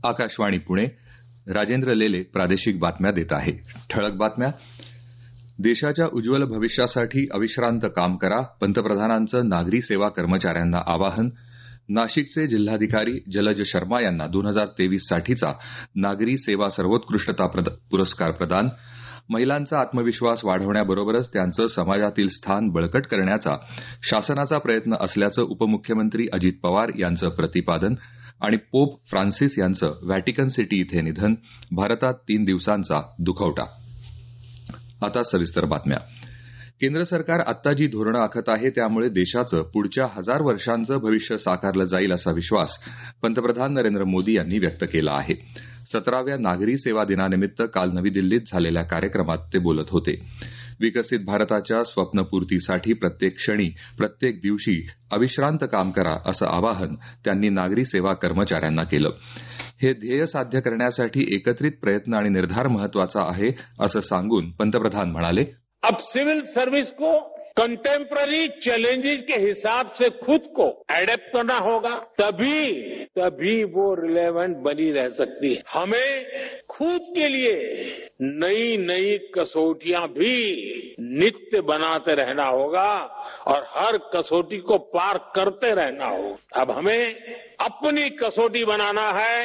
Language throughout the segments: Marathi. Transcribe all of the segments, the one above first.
आकाशवाणी पुणे. राजेंद्र लेले प्रादेशिक बातम्या देत आहे. ठळक बातम्या. देशाच्या उज्ज्वल भविष्यासाठी अविश्रांत काम करा, पंतप्रधानांचं नागरी सेवा कर्मचाऱ्यांना आवाहन. नाशिकचे जिल्हाधिकारी जलज शर्मा यांना 2023 साठीचा नागरी सेवा सर्वोत्कृष्टता पुरस्कार प्रदान. महिलांचा आत्मविश्वास वाढवण्याबरोबरच त्यांचं समाजातील स्थान बळकट करण्याचा शासनाचा प्रयत्न असल्याचं उपमुख्यमंत्री अजित पवार यांचं प्रतिपादन. आणि पोप फ्रान्सिस यांचं व्हॅटिकन सिटी इथे निधन. भारतात 3 दिवसांचा दुखवटा. आता सविस्तर बातम्या. केंद्र सरकार आत्ता जी धोरणं आखत आहे त्यामुळे देशाचं पुढच्या 1000 वर्षांचं भविष्य साकारलं जाईल असा विश्वास पंतप्रधान नरेंद्र मोदी यांनी व्यक्त केला आहे. 17व्या नागरी सेवा दिनानिमित्त काल नवी दिल्लीत झालेल्या कार्यक्रमात ते बोलत होते. विकसित भारताच्या स्वप्नपूर्तीसाठी प्रत्येक क्षणी प्रत्येक दिवशी अविश्रांत काम करा असं आवाहन त्यांनी नागरी सेवा कर्मचाऱ्यांना केलं. हे ध्येय साध्य करण्यासाठी एकत्रित प्रयत्न आणि निर्धार महत्वाचा आहे असं सांगून पंतप्रधान म्हणाले, अब सिविल सर्विस को कंटेम्पररी चैलेंजेस के हिसाब से खुद को एडेप्ट करना होगा, तभी वो रिलेवेंट बनी रह सकती है. हमें खुद के लिए नई नई कसौटियां भी नित्य बनाते रहना होगा और हर कसौटी को पार करते रहना होगा. अब हमें अपनी कसौटी बनाना है.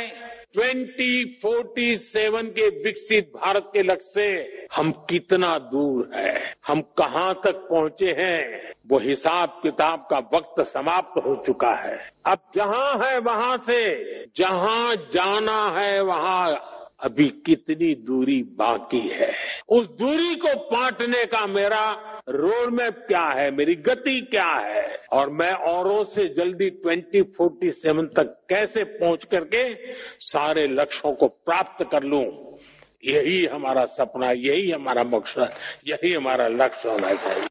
2047 के विकसित भारत के लक्ष्य से हम कितना दूर है, हम कहां तक पहुंचे हैं, वो हिसाब किताब का वक्त समाप्त हो चुका है. अब जहां है वहां से जहां जाना है वहां अभी कितनी दूरी बाकी है. उस दूरी को पाटने का मेरा रोड मैप क्या है, मेरी गति क्या है और मैं औरों से जल्दी 2047 तक कैसे पहुंच करके सारे लक्ष्यों को प्राप्त कर लूं. यही हमारा सपना, यही हमारा मकसद, यही हमारा लक्ष्य होना चाहिए.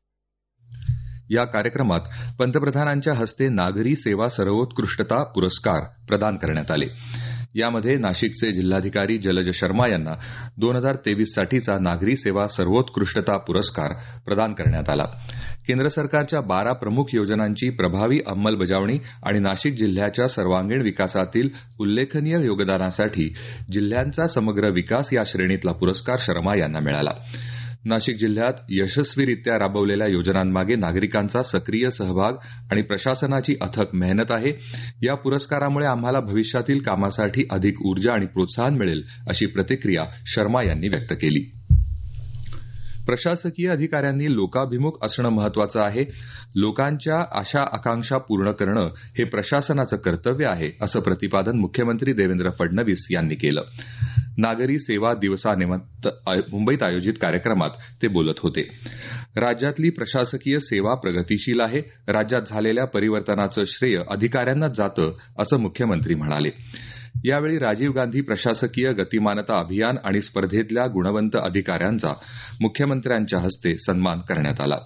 या कार्यक्रमात पंतप्रधानांच्या हस्ते नागरी सेवा सर्वोत्कृष्टता पुरस्कार प्रदान करण्यात आले. यामध्ये नाशिकचे जिल्हाधिकारी जलज शर्मा यांना 2023 साठीचा नागरी सेवा सर्वोत्कृष्टता पुरस्कार प्रदान करण्यात आला. केंद्र सरकारच्या 12 प्रमुख योजनांची प्रभावी अंमलबजावणी आणि नाशिक जिल्ह्याच्या सर्वांगीण विकासातील उल्लेखनीय योगदानासाठी जिल्ह्यांचा समग्र विकास या श्रेणीतला पुरस्कार शर्मा यांना मिळाला. नाशिक जिल्ह्यात यशस्वीरित्या राबवलेल्या योजनांमागे नागरिकांचा सक्रिय सहभाग आणि प्रशासनाची अथक मेहनत आहे. या पुरस्कारामुळे आम्हाला भविष्यातील कामासाठी अधिक ऊर्जा आणि प्रोत्साहन मिळेल अशी प्रतिक्रिया शर्मा यांनी व्यक्त केली. प्रशासकीय अधिकाऱ्यांनी लोकाभिमुख असणं महत्वाचं आहे. लोकांच्या आशा आकांक्षा पूर्ण करणं हे प्रशासनाचं कर्तव्य आहे असं प्रतिपादन मुख्यमंत्री देवेंद्र फडणवीस यांनी केलं. नागरी सेवा दिवसानिमित्त मुंबईत आयोजित कार्यक्रमात ते बोलत होते. राज्यातली प्रशासकीय सेवा प्रगतीशील आहे. राज्यात झालेल्या परिवर्तनाचं श्रेय अधिकाऱ्यांनाच जातं असं मुख्यमंत्री म्हणाले. यावेळी राजीव गांधी प्रशासकीय गतिमानता अभियान आणि स्पर्धेतल्या गुणवंत अधिकाऱ्यांचा मुख्यमंत्र्यांच्या हस्ते सन्मान करण्यात आला.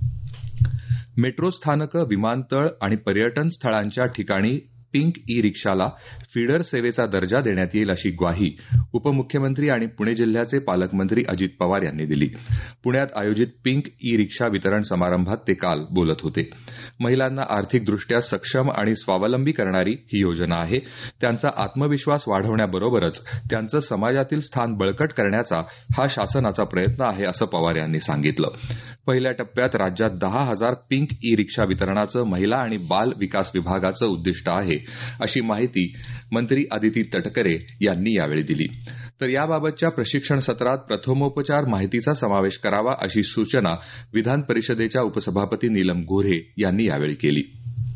मेट्रो स्थानकं, विमानतळ आणि पर्यटन स्थळांच्या ठिकाणी पिंक ई रिक्षाला फीडर सेवेचा दर्जा देण्यात येईल अशी ग्वाही उपमुख्यमंत्री आणि पुणे जिल्ह्याचे पालकमंत्री अजित पवार यांनी दिली. पुण्यात आयोजित पिंक ई रिक्षा वितरण समारंभात ते काल बोलत होते. महिलांना आर्थिकदृष्ट्या सक्षम आणि स्वावलंबी करणारी ही योजना आहे. त्यांचा आत्मविश्वास वाढवण्याबरोबरच त्यांचं समाजातील स्थान बळकट करण्याचा हा शासनाचा प्रयत्न आहे असं पवार यांनी सांगितलं. पहिल्या टप्प्यात राज्यात 10,000 पिंक ई रिक्षा वितरणाचं महिला आणि बाल विकास विभागाचं उद्दिष्ट आहे अशी माहिती मंत्री अदिती तटकरे यांनी यावेळी दिली. तर याबाबतच्या प्रशिक्षण सत्रात प्रथमोपचार माहितीचा समावेश करावा अशी सूचना विधान परिषदेच्या उपसभापती नीलम गोऱ्हे यांनी यावेळी केली.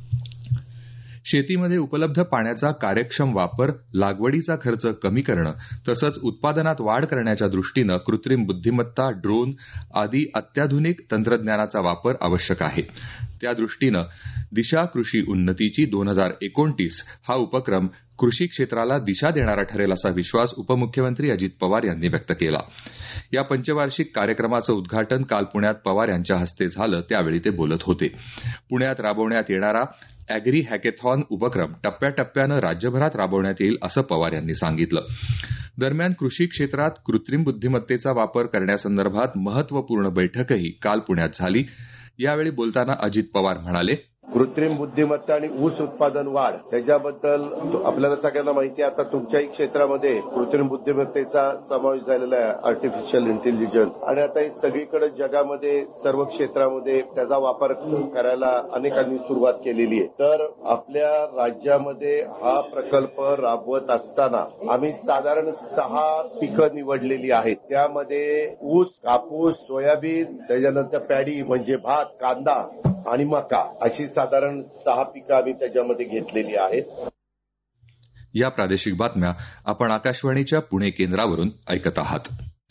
शेतीमध्ये उपलब्ध पाण्याचा कार्यक्षम वापर, लागवडीचा खर्च कमी करणं तसंच उत्पादनात वाढ करण्याच्या दृष्टीनं कृत्रिम बुद्धिमत्ता, ड्रोन आदी अत्याधुनिक तंत्रज्ञानाचा वापर आवश्यक आहे. त्यादृष्टीनं दिशा कृषी उन्नतीची 2029 हा उपक्रम कृषी क्षेत्राला दिशा देणारा ठरेल असा विश्वास उपमुख्यमंत्री अजित पवार यांनी व्यक्त केला. या पंचवार्षिक कार्यक्रमाचं उद्घाटन काल पुण्यात पवार यांच्या हस्ते झालं. त्यावेळी ते बोलत होते. पुण्यात राबवण्यात येणारा अॅग्री हॅकेथॉन उपक्रम टप्प्याटप्प्यानं राज्यभरात राबवण्यात येईल असं पवार यांनी सांगितलं. दरम्यान कृषी क्षेत्रात कृत्रिम बुद्धिमत्तेचा वापर करण्यासंदर्भात महत्वपूर्ण बैठकही काल पुण्यात झाली. यावेळी बोलताना अजित पवार म्हणाले, कृत्रिम बुद्धिमत्ता आणि ऊस उत्पादन वाढ त्याच्याबद्दल आपल्याला सगळ्यांना माहिती आहे. आता तुमच्याही क्षेत्रामध्ये कृत्रिम बुद्धिमत्तेचा समावेश झालेला आहे, आर्टिफिशियल इंटेलिजन्स, आणि आता हे सगळीकडे जगामध्ये सर्व क्षेत्रामध्ये त्याचा वापर करायला अनेकांनी सुरुवात केलेली आहे. तर आपल्या राज्यामध्ये हा प्रकल्प राबवत असताना आम्ही साधारण 6 पिकं निवडलेली आहेत. त्यामध्ये ऊस, कापूस, सोयाबीन, त्याच्यानंतर पॅडी म्हणजे भात, कांदा आणि मका अशी साधारण 6 पिकं आम्ही त्याच्यामध्ये घेतलेली आहेत. या प्रादेशिक बातम्या आपण आकाशवाणीच्या पुणे केंद्रावरून ऐकत आहात.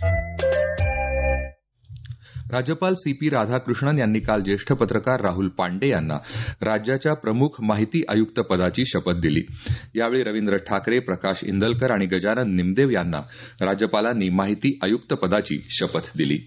राज्यपाल CP राधाकृष्णन यांनी काल ज्येष्ठ पत्रकार राहुल पांडे यांना राज्याच्या प्रमुख माहिती आयुक्त पदाची शपथ दिली. यावेळी रवींद्र ठाकरे, प्रकाश इंदलकर आणि गजानन निमदेव यांना राज्यपालांनी माहिती आयुक्त पदाची शपथ दिली.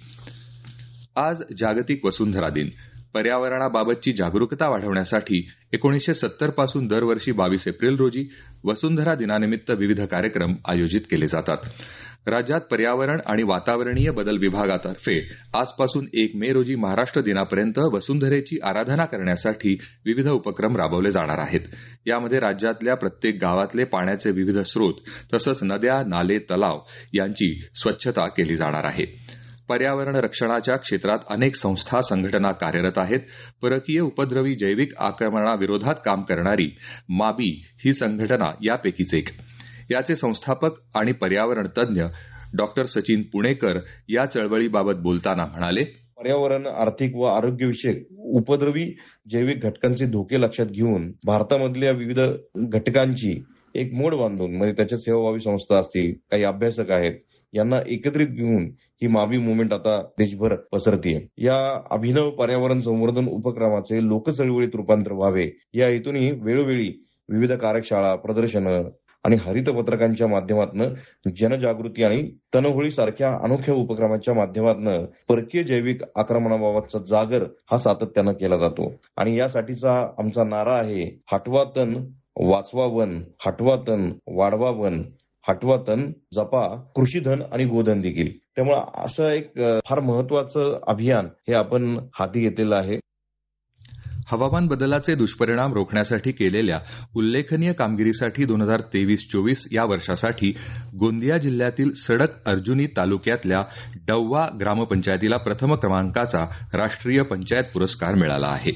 आज जागतिक वसुंधरा दिन. पर्यावरणाबाबतची जागरूकता वाढवण्यासाठी 1970 पासून दरवर्षी 22 एप्रिल रोजी वसुंधरा दिनानिमित्त विविध कार्यक्रम आयोजित केले जातात. राज्यात पर्यावरण आणि वातावरणीय बदल विभागातर्फे आजपासून 1 मे रोजी महाराष्ट्र दिनापर्यंत वसुंधरेची आराधना करण्यासाठी विविध उपक्रम राबवले जाणार आहेत. यामध्ये राज्यातल्या प्रत्येक गावातले पाण्याचे विविध स्रोत तसंच नद्या, नाले, तलाव यांची स्वच्छता केली जाणार आहे. पर्यावरण रक्षणाच्या क्षेत्रात अनेक संस्था, संघटना कार्यरत आहेत. परकीय उपद्रवी जैविक आक्रमणाविरोधात काम करणारी माबी ही संघटना यापैकीच एक. याचे संस्थापक आणि पर्यावरण तज्ज्ञ डॉक्टर सचिन पुणेकर या चळवळीबाबत बोलताना म्हणाले, पर्यावरण, आर्थिक व आरोग्यविषयक उपद्रवी जैविक घटकांचे धोके लक्षात घेऊन भारतामधल्या विविध घटकांची एक मोड बांधून म्हणजे त्याच्यात सेवाभावी संस्था असतील, काही अभ्यासक आहेत, यांना एकत्रित घेऊन ही माबी मुवमेंट आता देशभर पसरतीये. या अभिनव पर्यावरण संवर्धन उपक्रमाचे लोकचळवळीत रूपांतर व्हावे या हेतूने वेळोवेळी विविध कार्यशाळा, प्रदर्शनं आणि हरित पत्रकांच्या माध्यमातून जनजागृती आणि तनहोळी सारख्या अनोख्या उपक्रमाच्या माध्यमातून परकीय जैविक आक्रमणाबाबतचा जागर हा सातत्यानं केला जातो. आणि यासाठीचा आमचा नारा आहे, हटवा तण, वाचवा वन, हटवा तण, वाढवा वन, हटवा तण, जपा कृषीधन आणि गोधन देखील. त्यामुळे असं एक फार महत्वाचं अभियान हे आपण हाती घेतलेलं आहे. हवामान बदलाचे दुष्परिणाम रोखण्यासाठी केलेल्या उल्लेखनीय कामगिरीसाठी 2023-24 या वर्षासाठी गोंदिया जिल्ह्यातील सडक अर्जुनी तालुक्यातल्या डव्वा ग्रामपंचायतीला प्रथम क्रमांकाचा राष्ट्रीय पंचायत पुरस्कार मिळाला आहे.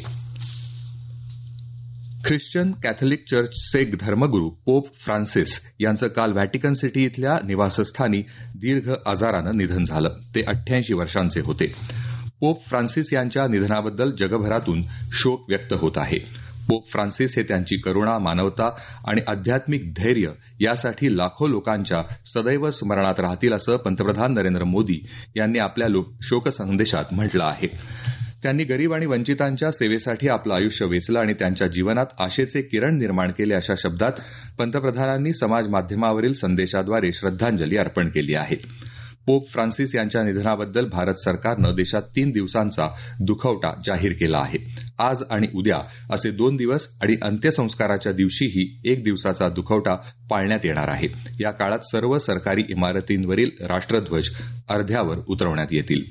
ख्रिश्चन कॅथलिक चर्चचे धर्मगुरू पोप फ्रान्सिस यांचं काल व्हॅटिकन सिटी इथल्या निवासस्थानी दीर्घ आजारानं निधन झालं. ते 88 वर्षांचे होते. पोप फ्रान्सिस यांच्या निधनाबद्दल जगभरातून शोक व्यक्त होत आहे. पोप फ्रान्सिस हे त्यांची करुणा, मानवता आणि आध्यात्मिक धैर्य यासाठी लाखो लोकांच्या सदैव स्मरणात राहतील असं पंतप्रधान नरेंद्र मोदी यांनी आपल्या शोक संदेशात म्हटलं आहे. त्यांनी गरीब आणि वंचितांच्या सेवेसाठी आपलं आयुष्य वेचलं आणि त्यांच्या जीवनात आशेचे किरण निर्माण केले अशा शब्दात पंतप्रधानांनी समाज माध्यमावरील संदेशाद्वारे श्रद्धांजली अर्पण केली आहे. पोप फ्रान्सिस यांच्या निधनाबद्दल भारत सरकारनं देशात 3 दिवसांचा दुखवटा जाहीर केला आहे. आज आणि उद्या असे 2 दिवस आणि अंत्यसंस्काराच्या दिवशीही 1 दिवसाचा दुखवटा पाळण्यात येणार आहे. या काळात सर्व सरकारी इमारतींवरील राष्ट्रध्वज अर्ध्यावर उतरवण्यात येतील.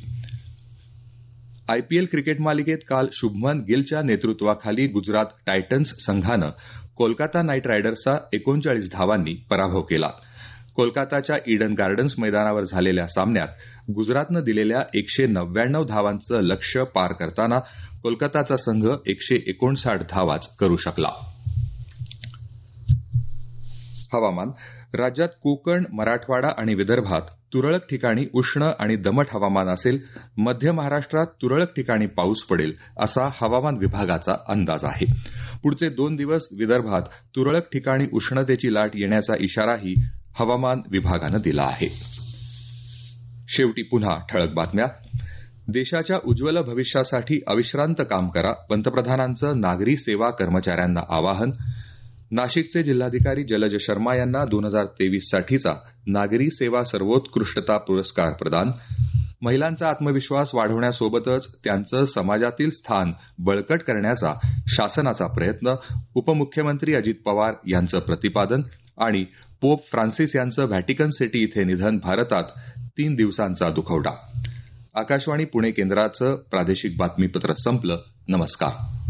IPL क्रिकेट मालिकेत काल शुभमन गिलच्या नेतृत्वाखाली गुजरात टायटन्स संघानं कोलकाता नाईट रायडर्सचा 39 धावांनी पराभव केला. कोलकाताच्या ईडन गार्डन्स मैदानावर झालेल्या सामन्यात गुजरातनं दिलेल्या 199 धावांचं लक्ष्य पार करताना कोलकाताचा संघ 159 धावाच करू शकला. हवामान. राज्यात कोकण, मराठवाडा आणि विदर्भात तुरळक ठिकाणी उष्ण आणि दमट हवामान असेल. मध्य महाराष्ट्रात तुरळक ठिकाणी पाऊस पडेल असा हवामान विभागाचा अंदाज आहे. पुढचे 2 दिवस विदर्भात तुरळक ठिकाणी उष्णतेची लाट येण्याचा इशाराही हवामान विभागानं दिला आहे. शेवटी पुन्हा ठळक बातम्या. देशाच्या उज्ज्वल भविष्यासाठी अविश्रांत काम करा, पंतप्रधानांचं नागरी सेवा कर्मचाऱ्यांना आवाहन. नाशिकचे जिल्हाधिकारी जलज शर्मा यांना 2023 साठीचा नागरी सेवा सर्वोत्कृष्टता पुरस्कार प्रदान. महिलांचा आत्मविश्वास वाढवण्यासोबतच त्यांचं समाजातील स्थान बळकट करण्याचा शासनाचा प्रयत्न. उपमुख्यमंत्री अजित पवार यांचं प्रतिपादन. आणि पोप फ्रान्सिस यांचं व्हॅटिकन सिटी इथे निधन, भारतात 3 दिवसांचा दुखवटा. आकाशवाणी पुणे केंद्राचं प्रादेशिक बातमीपत्र संपलं. नमस्कार.